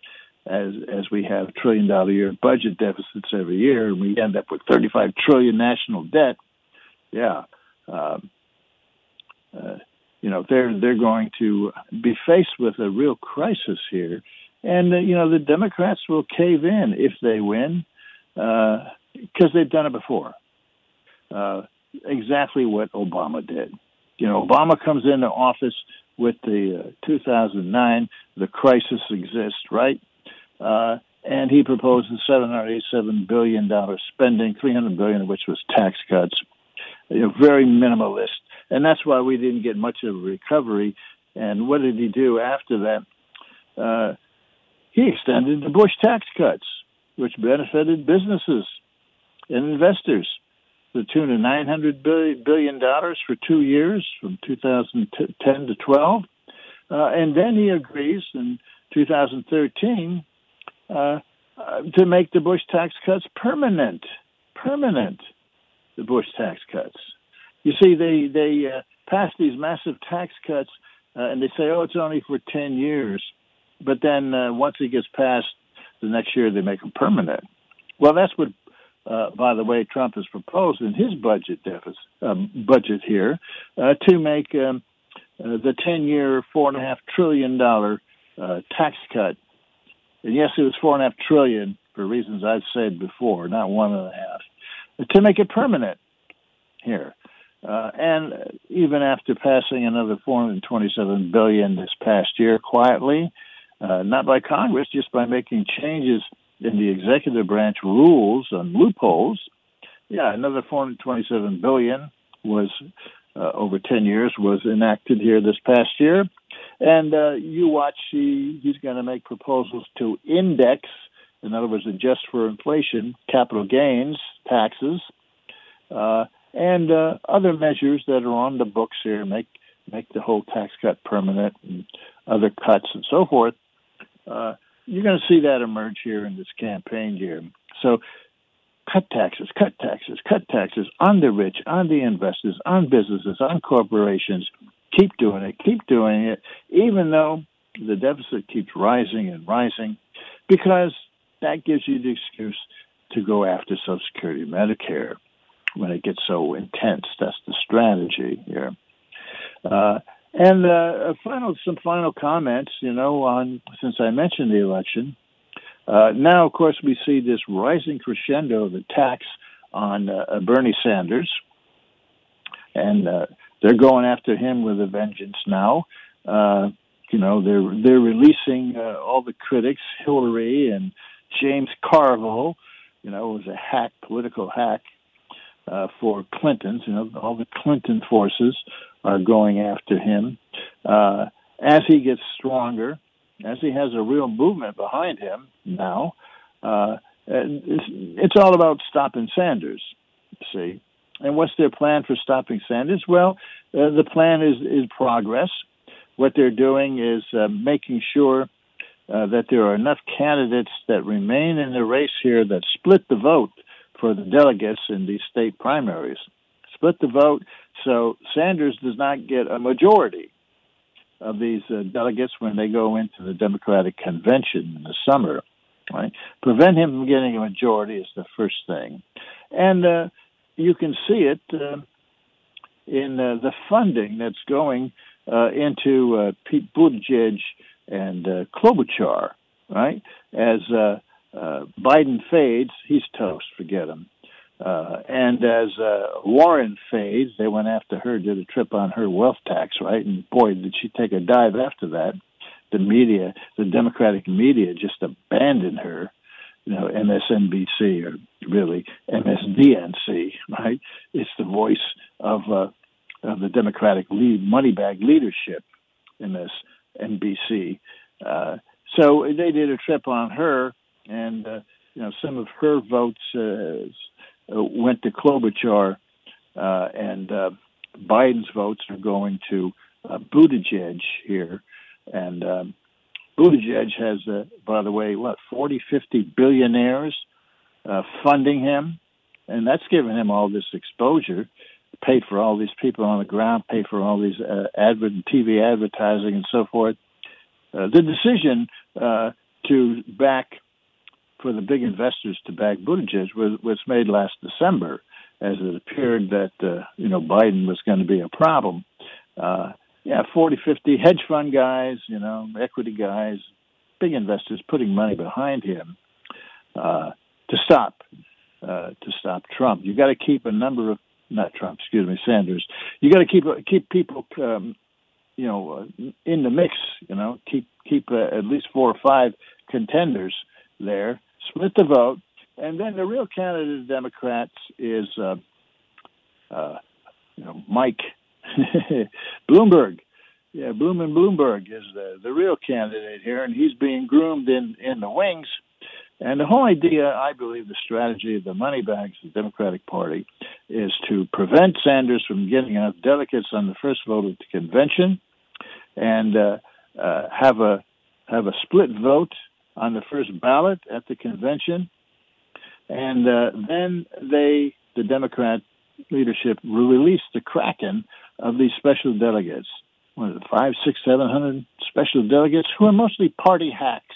as as we have trillion dollar a year budget deficits every year, and we end up with thirty-five trillion national debt. Yeah, um, uh, you know they're they're going to be faced with a real crisis here, and uh, you know the Democrats will cave in if they win, because uh, they've done it before. Uh, exactly what Obama did. You know, Obama comes into office with the uh, two thousand nine. The crisis exists, right? Uh, and he proposes seven hundred eighty-seven billion dollars spending, three hundred billion dollars of which was tax cuts. You know, very minimalist. And that's why we didn't get much of a recovery. And what did he do after that? Uh, he extended the Bush tax cuts, which benefited businesses and investors to the tune of nine hundred billion dollars for two years, from two thousand ten to twelve. Uh, and then he agrees in two thousand thirteen uh, uh, to make the Bush tax cuts permanent. Permanent, the Bush tax cuts. You see, they, they uh, pass these massive tax cuts, uh, and they say, oh, it's only for ten years. But then uh, once it gets passed, the next year they make them permanent. Well, that's what, uh, by the way, Trump has proposed in his budget deficit, um, budget here, uh, to make um, uh, the ten-year, four and a half trillion dollar uh, tax cut. And yes, it was four and a half trillion for reasons I've said before, not one and a half, to make it permanent here. Uh, and even after passing another four hundred twenty-seven billion dollars this past year quietly, uh, not by Congress, just by making changes in the executive branch rules on loopholes, yeah, another four hundred twenty-seven billion dollars was uh, over ten years was enacted here this past year. And uh, you watch, he, he's going to make proposals to index, in other words, adjust for inflation, capital gains, taxes, uh, and uh, other measures that are on the books here, make make the whole tax cut permanent and other cuts and so forth. Uh, you're going to see that emerge here in this campaign year. So cut taxes, cut taxes, cut taxes on the rich, on the investors, on businesses, on corporations. Keep doing it, keep doing it, even though the deficit keeps rising and rising, because that gives you the excuse to go after Social Security, Medicare, when it gets so intense. That's the strategy here. Uh, and uh, final, some final comments, you know, on since I mentioned the election. Uh, now, of course, we see this rising crescendo of attacks on uh, Bernie Sanders, and uh, they're going after him with a vengeance now. Uh, you know, they're they're releasing uh, all the critics, Hillary and James Carville, you know, was a hack, political hack uh, for Clinton's. You know, all the Clinton forces are going after him. Uh, as he gets stronger, as he has a real movement behind him now, uh, it's, it's all about stopping Sanders, see. And what's their plan for stopping Sanders? Well, uh, the plan is, is progress. What they're doing is uh, making sure uh, that there are enough candidates that remain in the race here that split the vote for the delegates in these state primaries. Split the vote so Sanders does not get a majority of these uh, delegates when they go into the Democratic convention in the summer. Right? Prevent him from getting a majority is the first thing. And uh, you can see it uh, in uh, the funding that's going uh, into uh, Pete Buttigieg and uh, Klobuchar, right? As uh, uh, Biden fades, he's toast, forget him. Uh, and as uh, Warren fades, they went after her, did a trip on her wealth tax, right? And boy, did she take a dive after that. The media, the Democratic media just abandoned her. You know, M S N B C, or really M S D N C, right? It's the voice of, uh, of the Democratic lead, money bag leadership, M S N B C. Uh, so they did a trip on her, and, uh, you know, some of her votes uh, went to Klobuchar uh, and uh, Biden's votes are going to uh, Buttigieg here. And um, Buttigieg has, uh, by the way, what, forty, fifty billionaires uh, funding him. And that's given him all this exposure, paid for all these people on the ground, paid for all these uh, advert and T V advertising and so forth. Uh, the decision uh, to back, for the big investors to back Buttigieg was, was made last December, as it appeared that, uh, you know, Biden was going to be a problem. Uh, yeah, forty, fifty hedge fund guys, you know, equity guys, big investors putting money behind him uh, to stop, uh, to stop Trump. You got to keep a number of, not Trump, excuse me, Sanders. You got to keep keep people, um, you know, uh, in the mix. You know, keep keep uh, at least four or five contenders there. Split the vote, and then the real candidate of Democrats is, uh, uh, you know, Mike Bloomberg. Yeah, Bloomberg Bloomberg is the the real candidate here, and he's being groomed in in the wings. And the whole idea, I believe, the strategy of the money bags of the Democratic Party is to prevent Sanders from getting enough delegates on the first vote at the convention, and uh, uh, have a have a split vote on the first ballot at the convention, and uh, then they, the Democrat leadership, will release the kraken of these special delegates. What is it, five, six, seven hundred special delegates who are mostly party hacks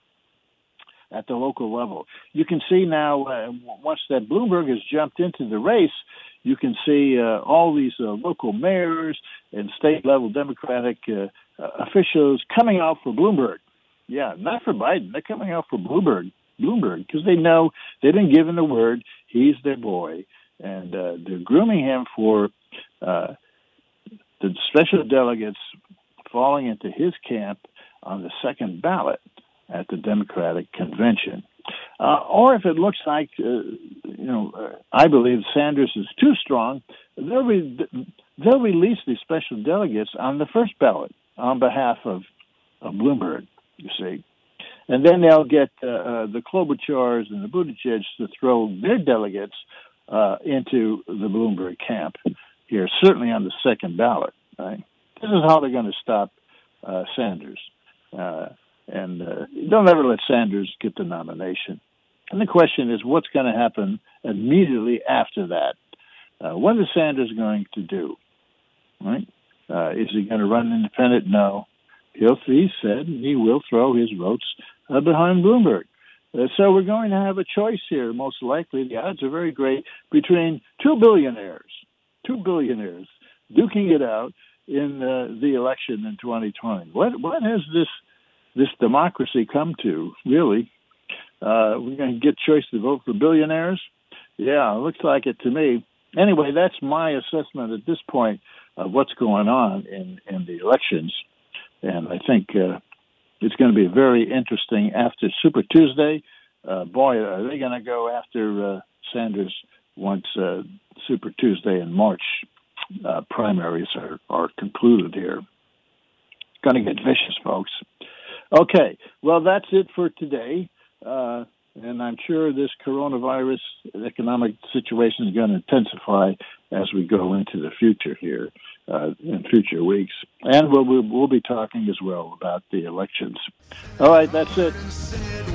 at the local level. You can see now, uh, once that Bloomberg has jumped into the race, you can see uh, all these uh, local mayors and state-level Democratic uh, uh, officials coming out for Bloomberg. Yeah, not for Biden. They're coming out for Bloomberg, Bloomberg, because they know they've been given the word. He's their boy, and uh, they're grooming him for uh, the special delegates falling into his camp on the second ballot at the Democratic convention. Uh, or if it looks like, uh, you know, uh, I believe Sanders is too strong, they'll, re- they'll release these special delegates on the first ballot on behalf of, of Bloomberg, you see. And then they'll get uh, uh, the Klobuchars and the Buttigieg to throw their delegates uh, into the Bloomberg camp here, certainly on the second ballot. Right? This is how they're going to stop uh, Sanders. Uh, And uh, don't ever let Sanders get the nomination. And the question is, what's going to happen immediately after that? Uh, what is Sanders going to do? Right? Uh, is he going to run independent? No. He'll, he said he will throw his votes uh, behind Bloomberg. Uh, so we're going to have a choice here, most likely. The odds are very great between two billionaires, two billionaires duking it out in uh, the election in twenty twenty. What what has this this democracy come to, really? Uh, we're going to get choice to vote for billionaires? Yeah, looks like it to me. Anyway, that's my assessment at this point of what's going on in, in the elections. And I think uh, it's going to be very interesting after Super Tuesday. Uh, boy, are they going to go after uh, Sanders once uh, Super Tuesday and March uh, primaries are, are concluded here. Going to get vicious, folks. Okay, well, that's it for today. Uh, and I'm sure this coronavirus economic situation is going to intensify as we go into the future here, uh, in future weeks. And we'll, we'll, we'll be talking as well about the elections. All right, that's it.